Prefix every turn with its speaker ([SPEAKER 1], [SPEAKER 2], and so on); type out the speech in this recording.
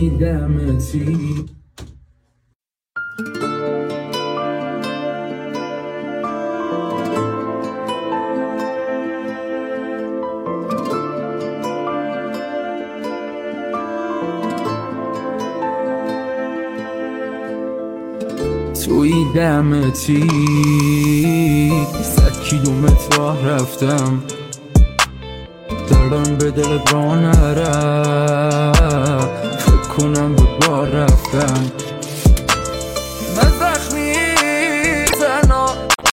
[SPEAKER 1] توی دمتی. توی دمتی 100 کیلومتر راه رفتم، دلم به دلت راه نرفت، فکر کنم بود بار رفتم.